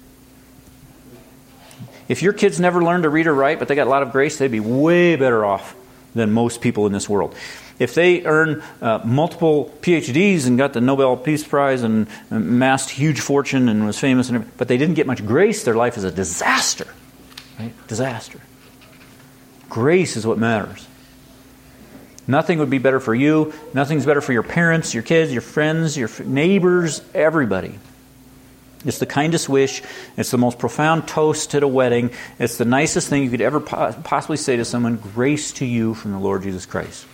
If your kids never learned to read or write, but they got a lot of grace, they'd be way better off than most people in this world. If they earn uh, multiple P H Ds and got the Nobel Peace Prize and amassed huge fortune and was famous, and but they didn't get much grace, their life is a disaster. Right? Disaster. Grace is what matters. Nothing would be better for you. Nothing's better for your parents, your kids, your friends, your neighbors, everybody. It's the kindest wish. It's the most profound toast at a wedding. It's the nicest thing you could ever po- possibly say to someone. Grace to you from the Lord Jesus Christ.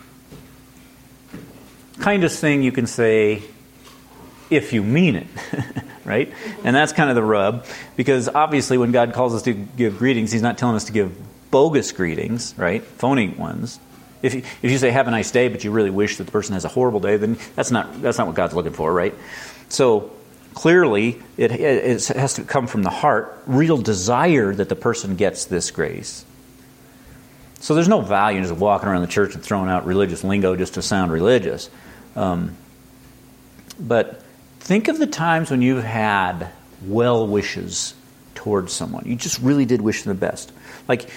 Kindest thing you can say if you mean it, right? And that's kind of the rub, because obviously when God calls us to give greetings, He's not telling us to give bogus greetings, right? Phony ones. If you, if you say have a nice day, but you really wish that the person has a horrible day, then that's not that's not what God's looking for, right? So clearly it, it has to come from the heart, real desire that the person gets this grace. So there's no value in just walking around the church and throwing out religious lingo just to sound religious. Um, but think of the times when you've had well wishes towards someone. You just really did wish them the best. Like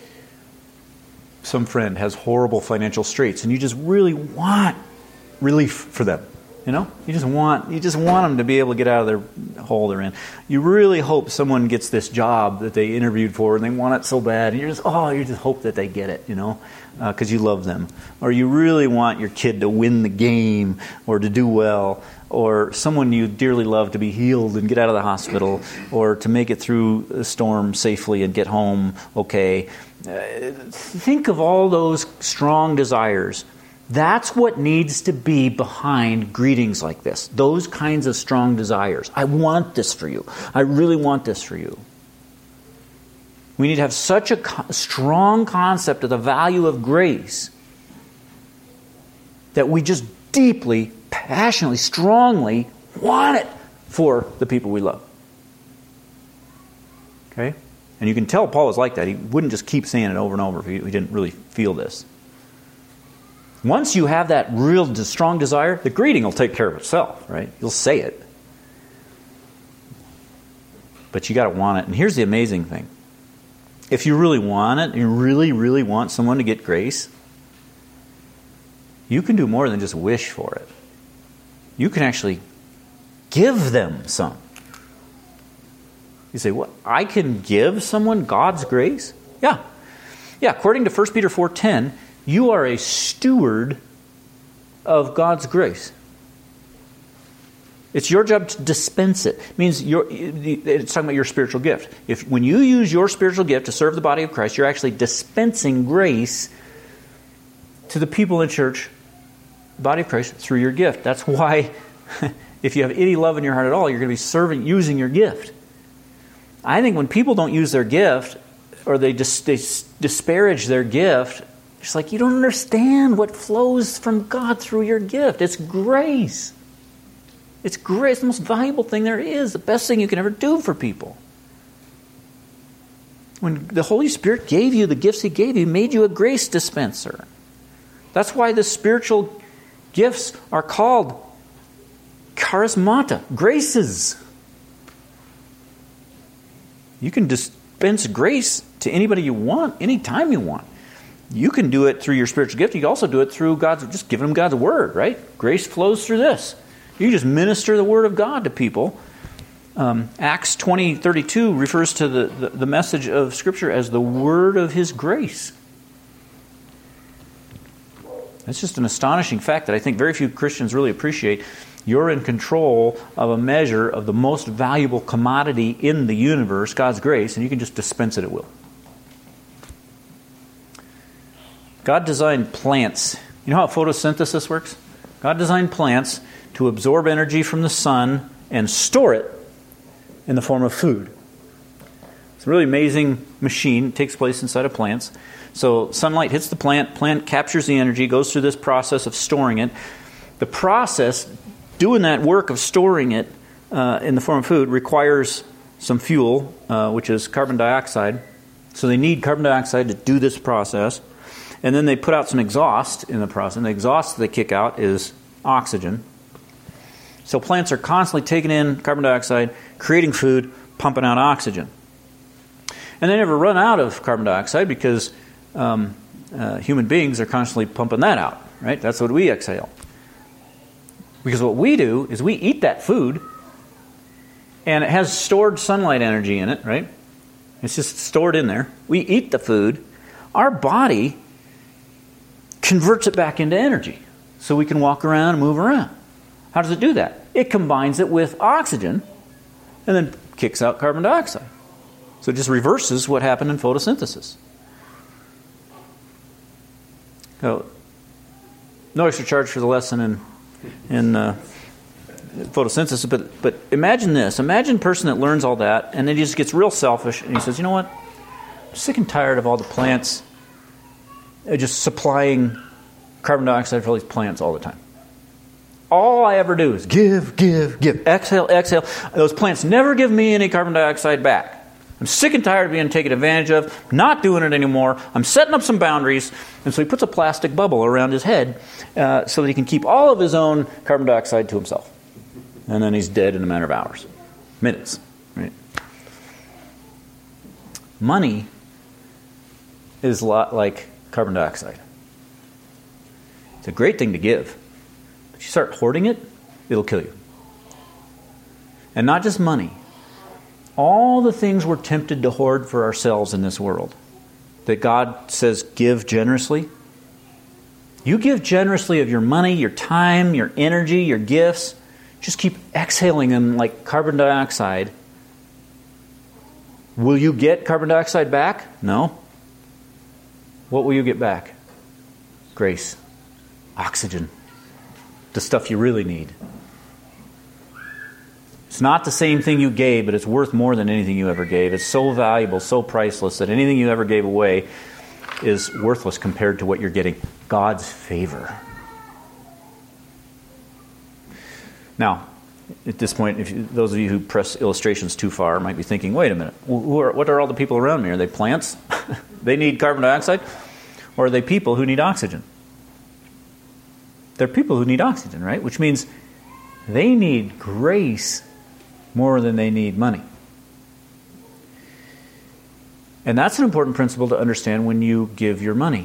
some friend has horrible financial straits and you just really want relief for them. You know, you just want you just want them to be able to get out of their hole they're in. You really hope someone gets this job that they interviewed for, and they want it so bad. And you just oh, you just hope that they get it, you know, because uh, you love them. Or you really want your kid to win the game, or to do well, or someone you dearly love to be healed and get out of the hospital, or to make it through the storm safely and get home okay. Uh, think of all those strong desires. That's what needs to be behind greetings like this. Those kinds of strong desires. I want this for you. I really want this for you. We need to have such a co- strong concept of the value of grace that we just deeply, passionately, strongly want it for the people we love. Okay? And you can tell Paul is like that. He wouldn't just keep saying it over and over if he, he didn't really feel this. Once you have that real strong desire, the greeting will take care of itself, right? You'll say it. But you got to want it. And here's the amazing thing. if you really want it, you really, really want someone to get grace, you can do more than just wish for it. You can actually give them some. You say, what? I can give someone God's grace? Yeah. Yeah, according to First Peter four ten, you are a steward of God's grace. It's your job to dispense it. It means you're, it's talking about your spiritual gift. If when you use your spiritual gift to serve the body of Christ, you're actually dispensing grace to the people in church, the body of Christ, through your gift. That's why if you have any love in your heart at all, you're going to be serving, using your gift. I think when people don't use their gift, or they just they disparage their gift, it's like you don't understand what flows from God through your gift. It's grace. It's grace, the most valuable thing there is, the best thing you can ever do for people. When the Holy Spirit gave you the gifts He gave you, He made you a grace dispenser. That's why the spiritual gifts are called charismata, graces. You can dispense grace to anybody you want, anytime you want. You can do it through your spiritual gift. You can also do it through God's, just giving them God's Word, right? Grace flows through this. You just minister the Word of God to people. Um, Acts twenty thirty-two refers to the, the, the message of Scripture as the Word of His grace. That's just an astonishing fact that I think very few Christians really appreciate. You're in control of a measure of the most valuable commodity in the universe, God's grace, and you can just dispense it at will. God designed plants. You know how photosynthesis works? God designed plants to absorb energy from the sun and store it in the form of food. It's a really amazing machine. It takes place inside of plants. So sunlight hits the plant, plant captures the energy, goes through this process of storing it. The process, doing that work of storing it uh, in the form of food, requires some fuel, uh, which is carbon dioxide. So they need carbon dioxide to do this process. And then they put out some exhaust in the process. And the exhaust they kick out is oxygen. So plants are constantly taking in carbon dioxide, creating food, pumping out oxygen. And they never run out of carbon dioxide because um, uh, human beings are constantly pumping that out, right? That's what we exhale. Because what we do is we eat that food, and it has stored sunlight energy in it, right? It's just stored in there. We eat the food. Our body converts it back into energy so we can walk around and move around. How does it do that? It combines it with oxygen and then kicks out carbon dioxide. So it just reverses what happened in photosynthesis. So, no extra charge for the lesson in, in uh, photosynthesis, but, but imagine this. Imagine a person that learns all that and then he just gets real selfish and he says, you know what? I'm sick and tired of all the plants just supplying carbon dioxide for all these plants all the time. All I ever do is give, give, give. Exhale, exhale. Those plants never give me any carbon dioxide back. I'm sick and tired of being taken advantage of, not doing it anymore. I'm setting up some boundaries. And so he puts a plastic bubble around his head uh, so that he can keep all of his own carbon dioxide to himself. And then he's dead in a matter of hours. Minutes. Right? Money is a lot like carbon dioxide. It's a great thing to give. If you start hoarding it, it'll kill you. And not just money. All the things we're tempted to hoard for ourselves in this world, that God says give generously. You give generously of your money, your time, your energy, your gifts. Just keep exhaling them like carbon dioxide. Will you get carbon dioxide back? No. What will you get back? Grace. Oxygen. The stuff you really need. It's not the same thing you gave, but it's worth more than anything you ever gave. It's so valuable, so priceless, that anything you ever gave away is worthless compared to what you're getting. God's favor. Now, at this point, if you, those of you who press illustrations too far might be thinking, wait a minute, who are, what are all the people around me? Are they plants? They need carbon dioxide? Or are they people who need oxygen? They're people who need oxygen, right? Which means they need grace more than they need money. And that's an important principle to understand when you give your money.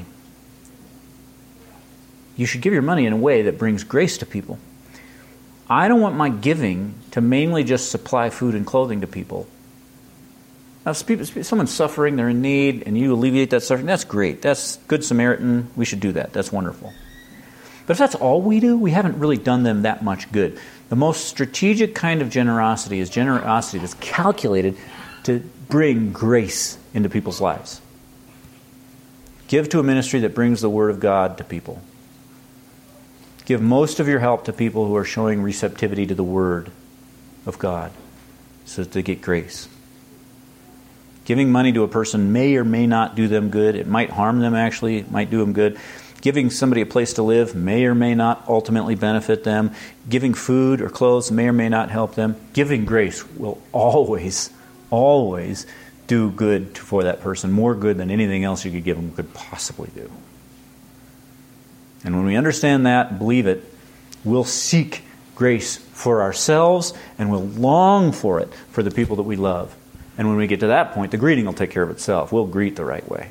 You should give your money in a way that brings grace to people. I don't want my giving to mainly just supply food and clothing to people. Now, if someone's suffering, they're in need, and you alleviate that suffering, that's great. That's good Samaritan. We should do that. That's wonderful. But if that's all we do, we haven't really done them that much good. The most strategic kind of generosity is generosity that's calculated to bring grace into people's lives. Give to a ministry that brings the Word of God to people. Give most of your help to people who are showing receptivity to the Word of God so that they get grace. Giving money to a person may or may not do them good. It might harm them, actually. It might do them good. Giving somebody a place to live may or may not ultimately benefit them. Giving food or clothes may or may not help them. Giving grace will always, always do good for that person. More good than anything else you could give them could possibly do. And when we understand that and believe it, we'll seek grace for ourselves and we'll long for it for the people that we love. And when we get to that point, the greeting will take care of itself. We'll greet the right way.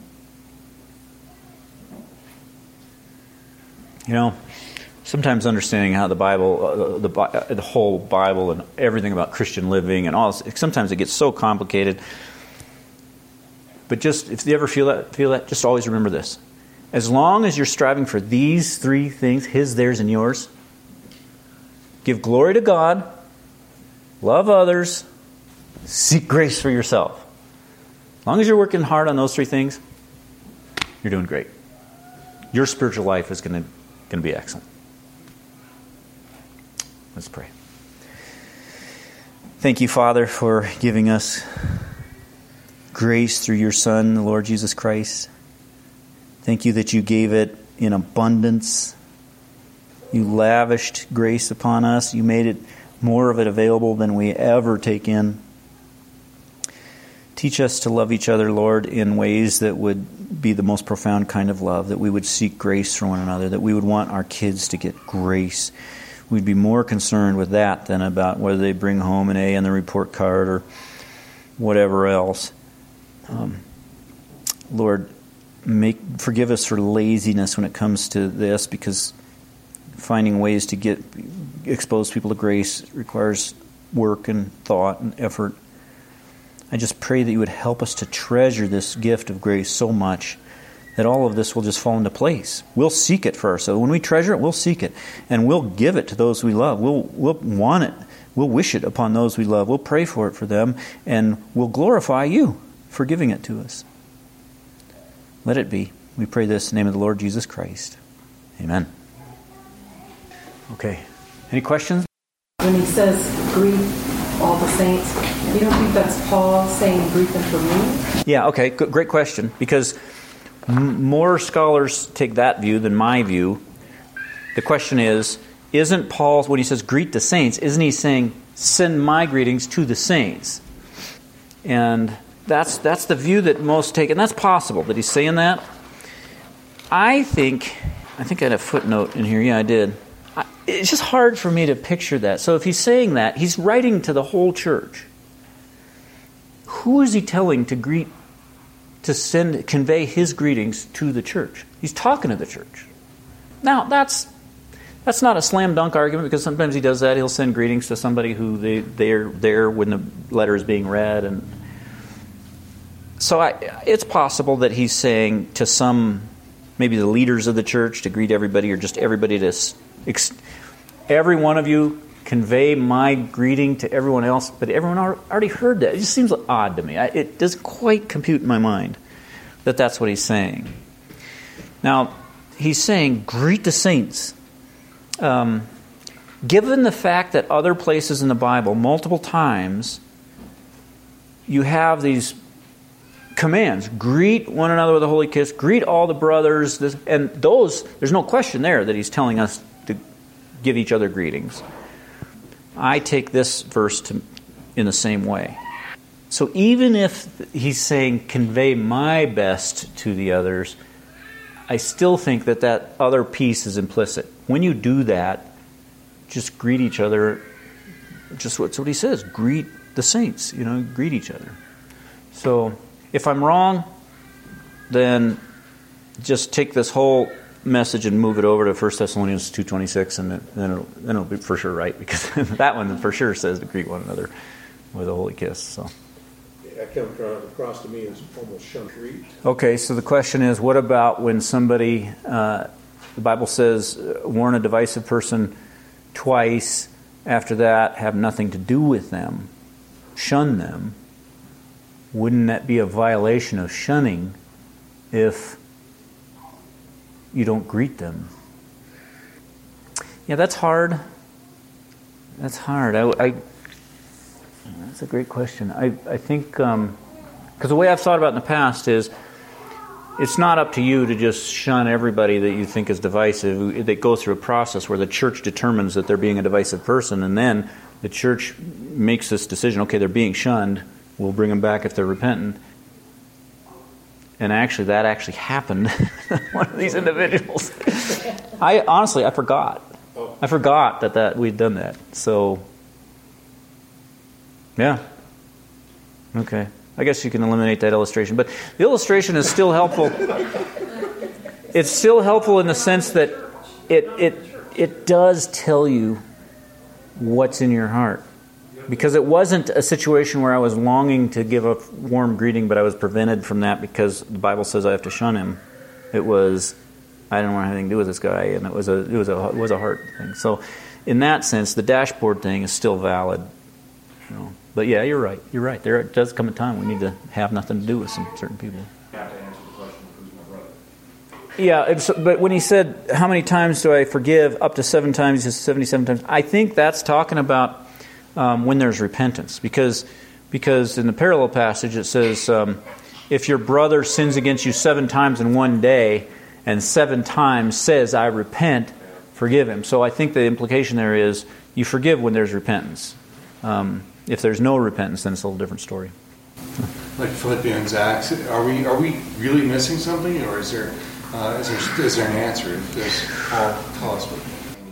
You know, sometimes understanding how the Bible, uh, the, uh, the whole Bible and everything about Christian living and all this, sometimes it gets so complicated. But just, if you ever feel that, feel that, just always remember this. As long as you're striving for these three things, His, theirs, and yours, give glory to God, love others, seek grace for yourself. As long as you're working hard on those three things, you're doing great. Your spiritual life is going to going to be excellent. Let's pray. Thank you, Father, for giving us grace through your Son, the Lord Jesus Christ. Thank you that you gave it in abundance. You lavished grace upon us. You made it more of it available than we ever take in. Teach us to love each other, Lord, in ways that would be the most profound kind of love, that we would seek grace for one another, that we would want our kids to get grace. We'd be more concerned with that than about whether they bring home an A on the report card or whatever else. Um, Lord, make forgive us for laziness when it comes to this, because finding ways to get expose people to grace requires work and thought and effort. I just pray that you would help us to treasure this gift of grace so much that all of this will just fall into place. We'll seek it for ourselves. When we treasure it, we'll seek it. And we'll give it to those we love. We'll, we'll want it. We'll wish it upon those we love. We'll pray for it for them. And we'll glorify you for giving it to us. Let it be. We pray this in the name of the Lord Jesus Christ. Amen. Okay. Any questions? When he says greet all the saints, you don't think that's Paul saying greet them for me? Yeah, okay. Good, great question. Because m- more scholars take that view than my view. The question is, isn't Paul, when he says greet the saints, isn't he saying send my greetings to the saints? And that's that's the view that most take, and that's possible that he's saying that. I think, I think I had a footnote in here. Yeah, I did. I, it's just hard for me to picture that. So if he's saying that, he's writing to the whole church. Who is he telling to greet, to send, convey his greetings to the church? He's talking to the church. Now, that's that's not a slam dunk argument, because sometimes he does that. He'll send greetings to somebody who they they're there when the letter is being read, and so I, it's possible that he's saying to some, maybe the leaders of the church, to greet everybody, or just everybody to, every one of you, convey my greeting to everyone else. But everyone already heard that. It just seems odd to me. I, it doesn't quite compute in my mind that that's what he's saying. Now, he's saying, greet the saints. Um, given the fact that other places in the Bible, multiple times, you have these commands. Greet one another with a holy kiss. Greet all the brothers. This, and those, there's no question there that he's telling us to give each other greetings. I take this verse to, in the same way. So even if he's saying convey my best to the others, I still think that that other piece is implicit. When you do that, just greet each other. Just what's what he says. Greet the saints. You know, greet each other. So If I'm wrong, then just take this whole message and move it over to First Thessalonians two twenty-six, and then it'll, then it'll be for sure right, because that one for sure says to greet one another with a holy kiss. So, I come across to me as almost shun-treat. okay, so the question is, what about when somebody, uh, the Bible says, warn a divisive person twice, after that have nothing to do with them, shun them? Wouldn't that be a violation of shunning if you don't greet them? Yeah, that's hard. That's hard. I, I that's a great question. I, I think, because um, the way I've thought about it in the past is, it's not up to you to just shun everybody that you think is divisive. They go through a process where the church determines that they're being a divisive person, and then the church makes this decision, okay, they're being shunned, we'll bring them back if they're repentant. And actually, that actually happened. One of these individuals. I honestly, I forgot. I forgot that, that we'd done that. So, yeah. Okay. I guess you can eliminate that illustration. But the illustration is still helpful. It's still helpful in the sense that it it it does tell you what's in your heart. Because it wasn't a situation where I was longing to give a warm greeting, but I was prevented from that because the Bible says I have to shun him. It was, I didn't want to have anything to do with this guy, and it was a it was a it was a heart thing. So, in that sense, the dashboard thing is still valid. You know. But yeah, you're right. You're right. There does come a time we need to have nothing to do with some certain people. You have to answer the question, who's my brother? Yeah, it's, but when he said, how many times do I forgive? Up to seven times, just seventy-seven times. I think that's talking about um, when there's repentance. Because because in the parallel passage it says, um, if your brother sins against you seven times in one day, and seven times says, I repent, forgive him. So I think the implication there is, you forgive when there's repentance. Um, if there's no repentance, then it's a little different story. Like Philippians Acts, are we are we really missing something, or is there uh, is there is there an answer? Does Paul tell us what?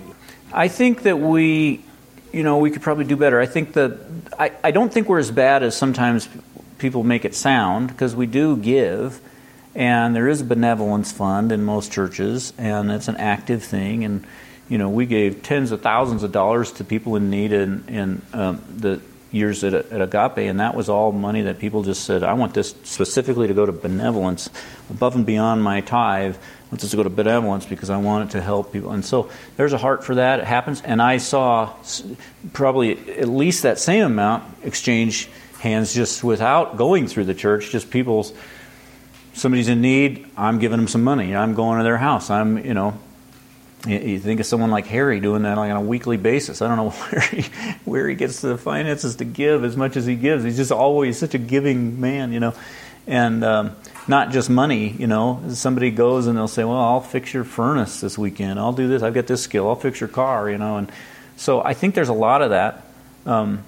I think that we, you know, we could probably do better. I think that I, I don't think we're as bad as sometimes people make it sound, because we do give, and there is a benevolence fund in most churches, and it's an active thing, and you know, we gave tens of thousands of dollars to people in need in, in um, the years at, at Agape, and that was all money that people just said, I want this specifically to go to benevolence, above and beyond my tithe. I want this to go to benevolence because I want it to help people. And so there's a heart for that. It happens. And I saw probably at least that same amount exchange hands just without going through the church, just people's, somebody's in need, I'm giving them some money. I'm going to their house. I'm, you know, you think of someone like Harry doing that like on a weekly basis. I don't know where he, where he gets the finances to give as much as he gives. He's just always such a giving man, you know. And um, not just money, you know. Somebody goes and they'll say, well, I'll fix your furnace this weekend. I'll do this. I've got this skill. I'll fix your car, you know. And so I think there's a lot of that. Um,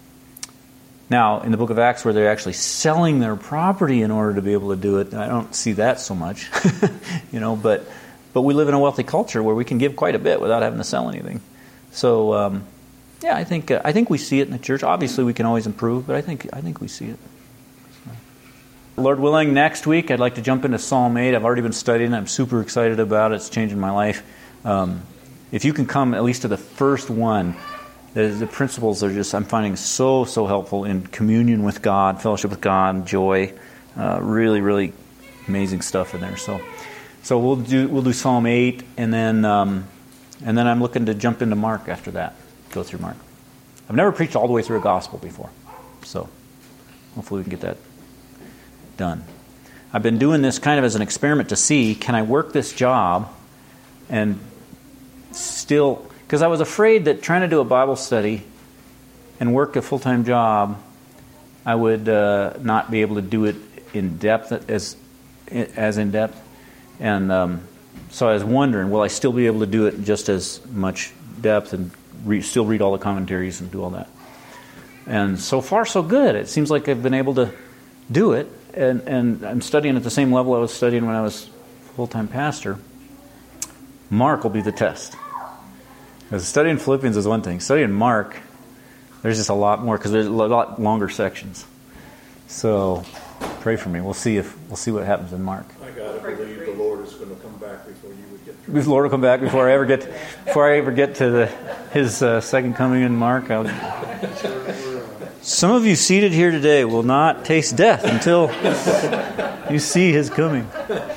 now, in the book of Acts, where they're actually selling their property in order to be able to do it, I don't see that so much, you know, but... But we live in a wealthy culture where we can give quite a bit without having to sell anything. So, um, yeah, I think uh, I think we see it in the church. Obviously, we can always improve, but I think I think we see it. So. Lord willing, next week I'd like to jump into Psalm eight. I've already been studying it. I'm super excited about it. It's changing my life. Um, if you can come at least to the first one, the, the principles are just, I'm finding so, so helpful in communion with God, fellowship with God, joy. Uh, really, really amazing stuff in there. So. So we'll do we'll do Psalm eight, and then um, and then I'm looking to jump into Mark after that. Go through Mark. I've never preached all the way through a gospel before, so hopefully we can get that done. I've been doing this kind of as an experiment to see, can I work this job and still, because I was afraid that trying to do a Bible study and work a full-time job, I would uh, not be able to do it in depth as as in depth. And um, so I was wondering, will I still be able to do it in just as much depth and re- still read all the commentaries and do all that? And so far, so good. It seems like I've been able to do it. And, and I'm studying at the same level I was studying when I was full-time pastor. Mark will be the test. Because studying Philippians is one thing. Studying Mark, there's just a lot more, because there's a lot longer sections. So, pray for me. We'll see if we'll see what happens in Mark. I gotta believe the Lord is going to come back before you would get through. The Lord will come back before I ever get to, before I ever get to the, His uh, second coming in Mark. I'll, some of you seated here today will not taste death until you see His coming.